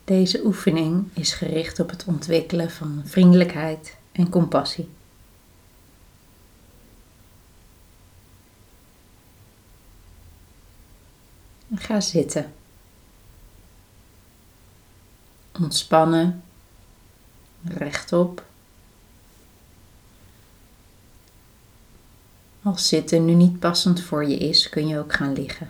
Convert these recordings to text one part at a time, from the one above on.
Deze oefening is gericht op het ontwikkelen van vriendelijkheid en compassie. Ga zitten. Ontspannen, rechtop. Als zitten nu niet passend voor je is, kun je ook gaan liggen.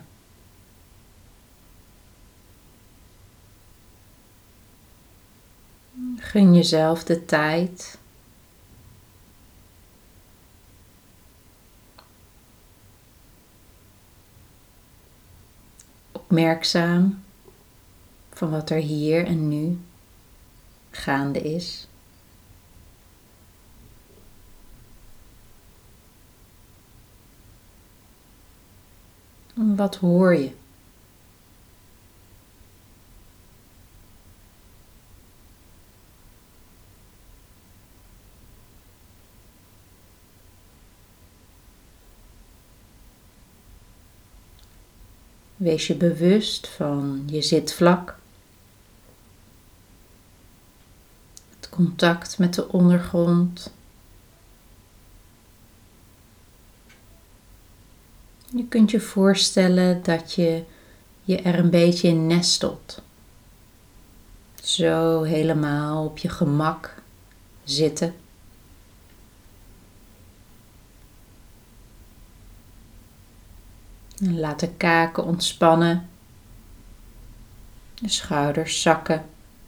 Gun jezelf de tijd. Opmerkzaam van wat er hier en nu gaande is. Wat hoor je? Wees je bewust van je zitvlak, het contact met de ondergrond. Je kunt je voorstellen dat je er een beetje in nestelt. Zo helemaal op je gemak zitten. En laat de kaken ontspannen. De schouders zakken.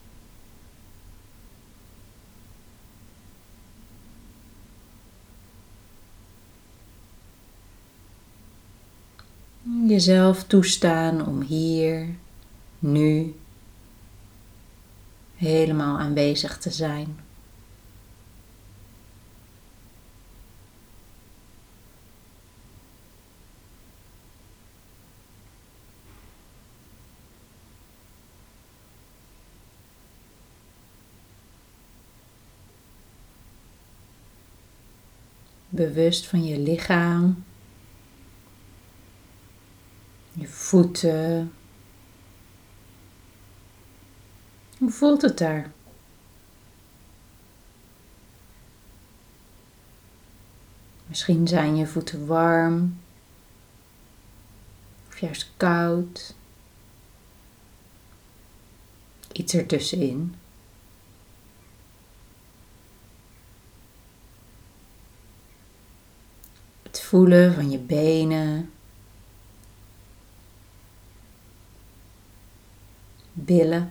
Jezelf toestaan om hier, nu, helemaal aanwezig te zijn. Bewust van je lichaam, je voeten. Hoe voelt het daar? Misschien zijn je voeten warm of juist koud. Iets ertussenin. Het voelen van je benen, billen.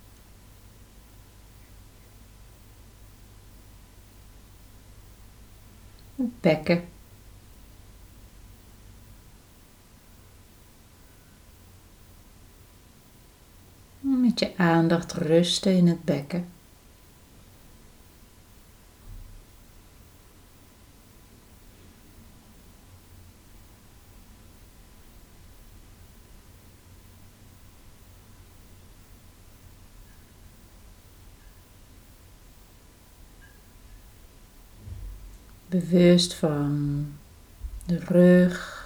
Het bekken. Met je aandacht rusten in het bekken. Bewust van de rug.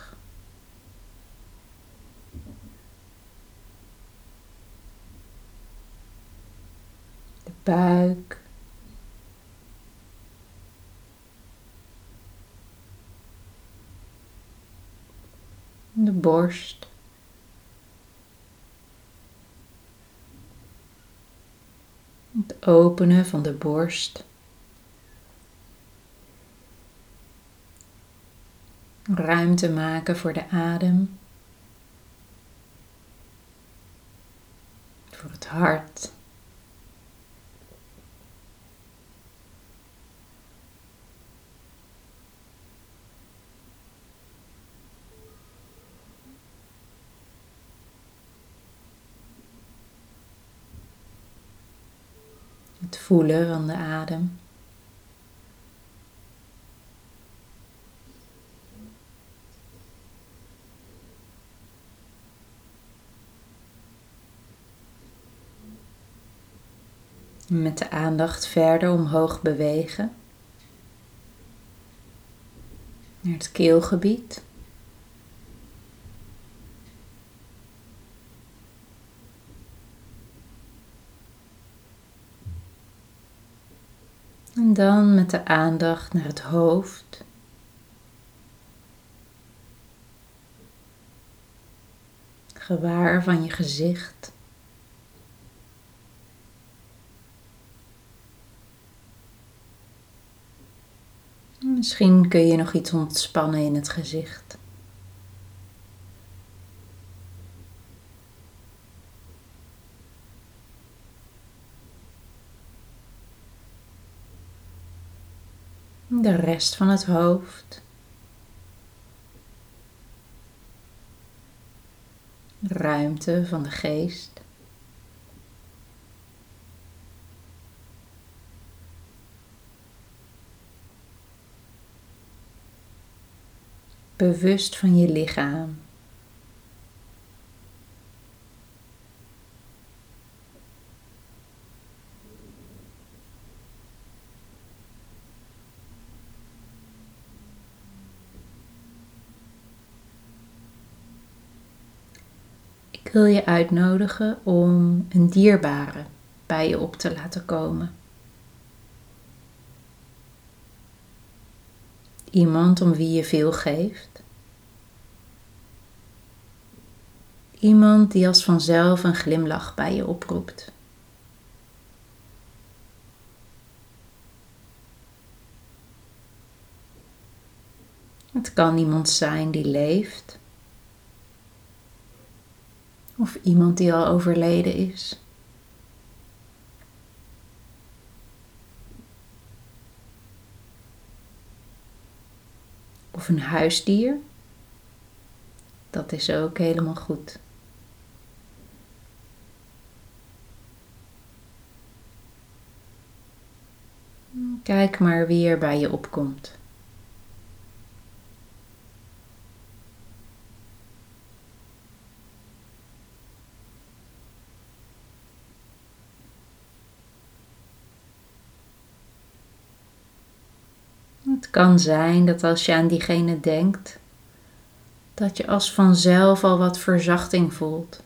De buik. De borst. Het openen van de borst. Ruimte maken voor de adem. Voor het hart. Het voelen van de adem. Met de aandacht verder omhoog bewegen. Naar het keelgebied. En dan met de aandacht naar het hoofd. Gewaar van je gezicht. Misschien kun je nog iets ontspannen in het gezicht. De rest van het hoofd. Ruimte van de geest. Bewust van je lichaam. Ik wil je uitnodigen om een dierbare bij je op te laten komen. Iemand om wie je veel geeft. Iemand die als vanzelf een glimlach bij je oproept. Het kan iemand zijn die leeft. Of iemand die al overleden is. Of een huisdier. Dat is ook helemaal goed. Kijk maar wie er bij je opkomt. Het kan zijn dat als je aan diegene denkt, dat je als vanzelf al wat verzachting voelt.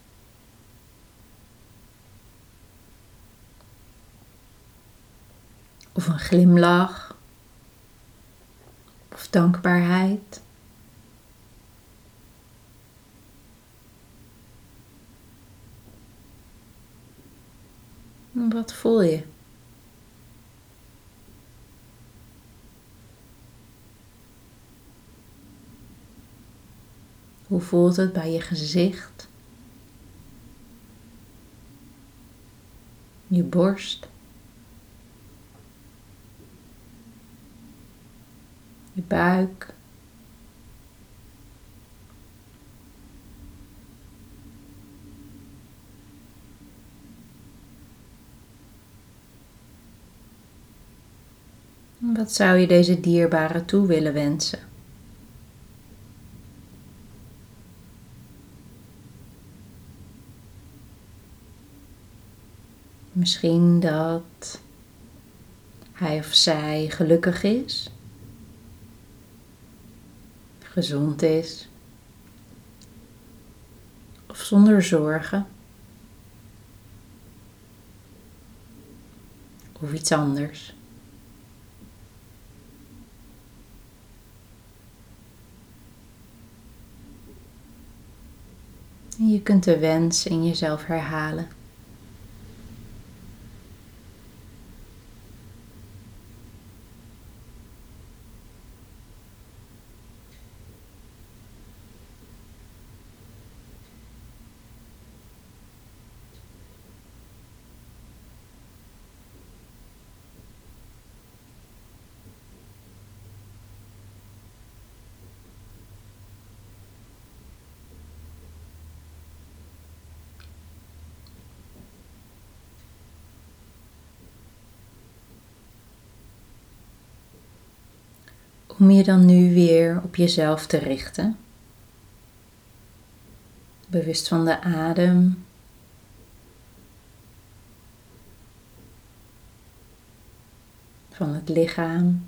Of een glimlach. Of dankbaarheid. Wat voel je? Hoe voelt het bij je gezicht? Je borst? Je buik? Wat zou je deze dierbare toe willen wensen? Misschien dat hij of zij gelukkig is, gezond is, of zonder zorgen, of iets anders. En je kunt de wens in jezelf herhalen. Om je dan nu weer op jezelf te richten. Bewust van de adem. Van het lichaam.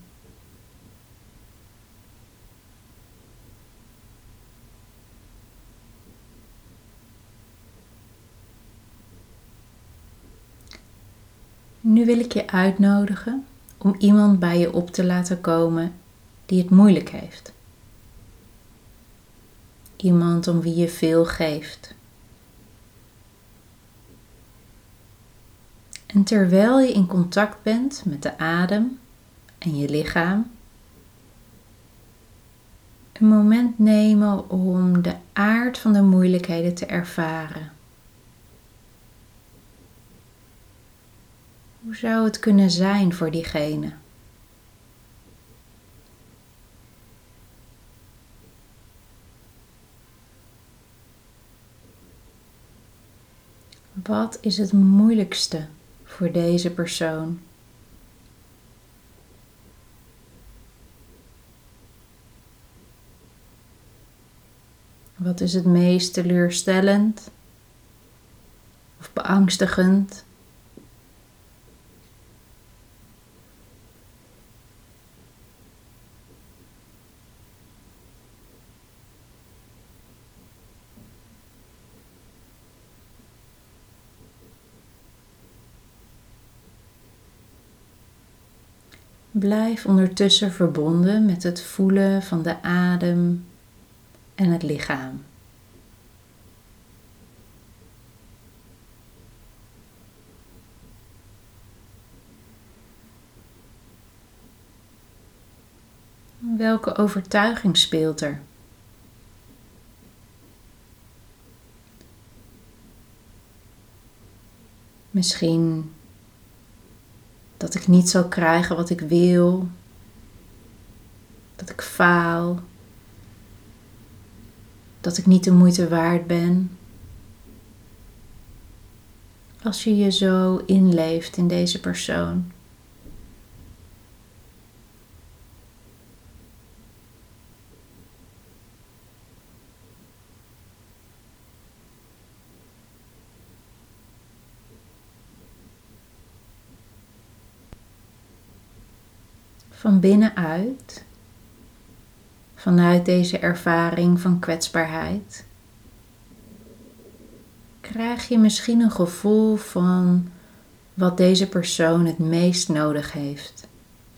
Nu wil ik je uitnodigen om iemand bij je op te laten komen die het moeilijk heeft. Iemand om wie je veel geeft. En terwijl je in contact bent met de adem en je lichaam, een moment nemen om de aard van de moeilijkheden te ervaren. Hoe zou het kunnen zijn voor diegene? Wat is het moeilijkste voor deze persoon? Wat is het meest teleurstellend of beangstigend? Blijf ondertussen verbonden met het voelen van de adem en het lichaam. Welke overtuiging speelt er? Misschien dat ik niet zal krijgen wat ik wil, dat ik faal, dat ik niet de moeite waard ben. Als je je zo inleeft in deze persoon. Van binnenuit, vanuit deze ervaring van kwetsbaarheid, krijg je misschien een gevoel van wat deze persoon het meest nodig heeft.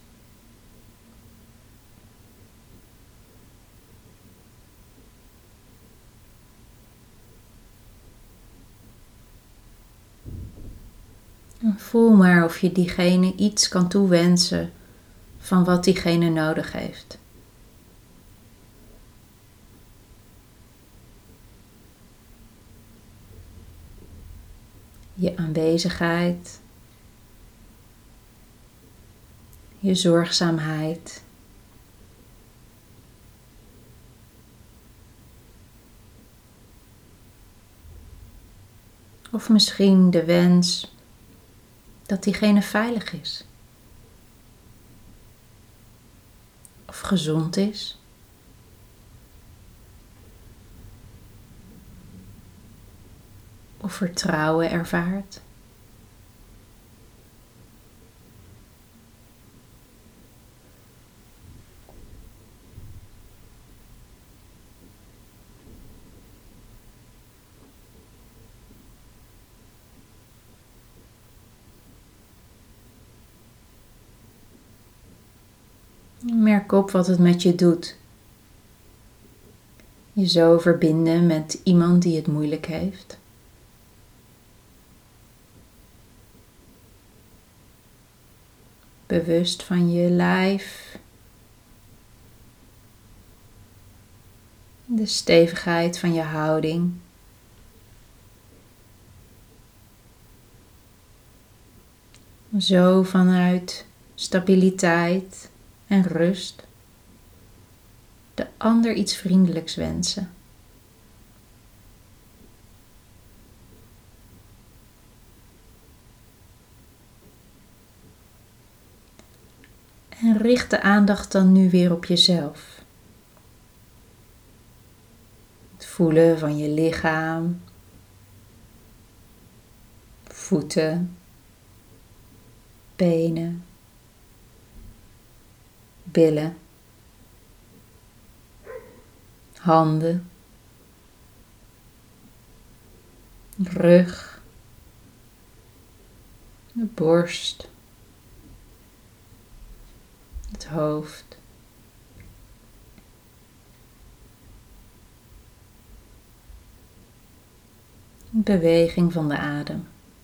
En voel maar of je diegene iets kan toewensen van wat diegene nodig heeft. Je aanwezigheid, je zorgzaamheid. Of misschien de wens dat diegene veilig is. Of gezond is. Of vertrouwen ervaart. Merk op wat het met je doet. Je zo verbinden met iemand die het moeilijk heeft. Bewust van je lijf. De stevigheid van je houding. Zo vanuit stabiliteit en rust de ander iets vriendelijks wensen. En richt de aandacht dan nu weer op jezelf. Het voelen van je lichaam, voeten, benen, billen, handen, rug, de borst, het hoofd. Beweging van de adem.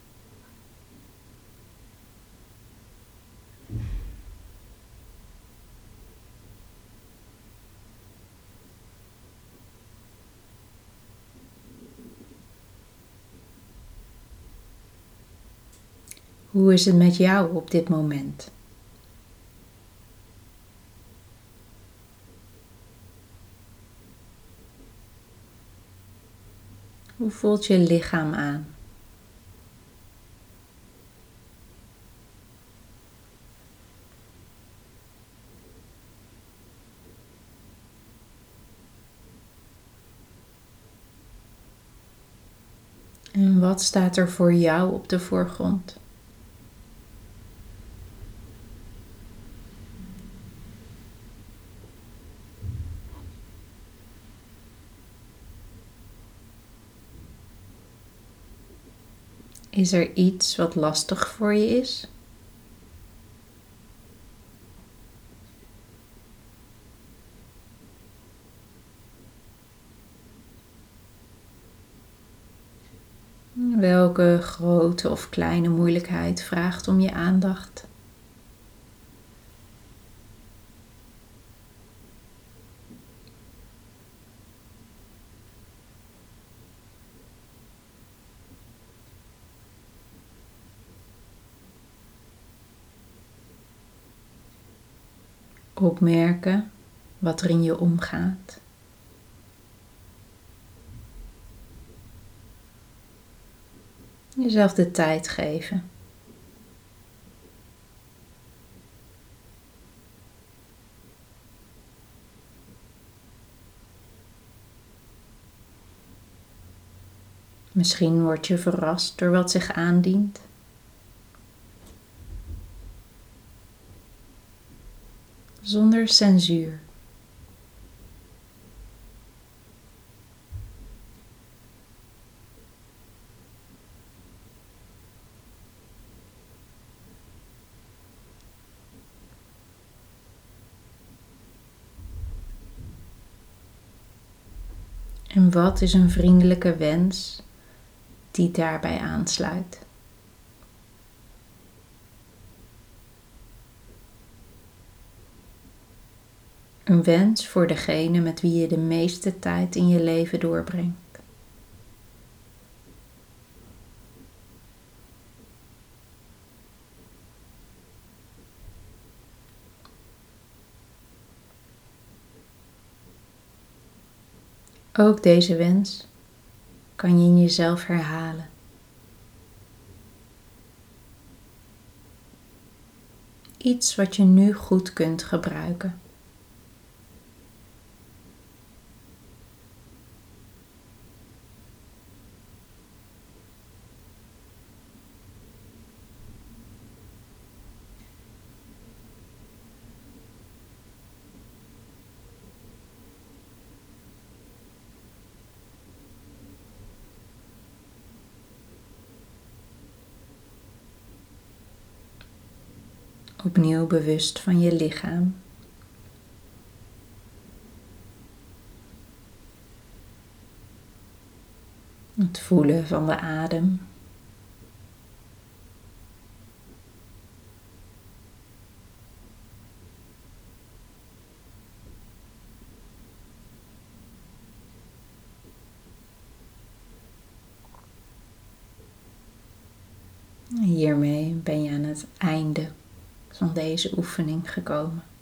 Hoe is het met jou op dit moment? Hoe voelt je lichaam aan? En wat staat er voor jou op de voorgrond? Is er iets wat lastig voor je is? Welke grote of kleine moeilijkheid vraagt om je aandacht? Opmerken wat er in je omgaat. Jezelf de tijd geven. Misschien word je verrast door wat zich aandient. Zonder censuur. En wat is een vriendelijke wens die daarbij aansluit? Een wens voor degene met wie je de meeste tijd in je leven doorbrengt. Ook deze wens kan je in jezelf herhalen. Iets wat je nu goed kunt gebruiken. Opnieuw bewust van je lichaam. Het voelen van de adem. Hiermee ben je aan het einde van deze oefening gekomen.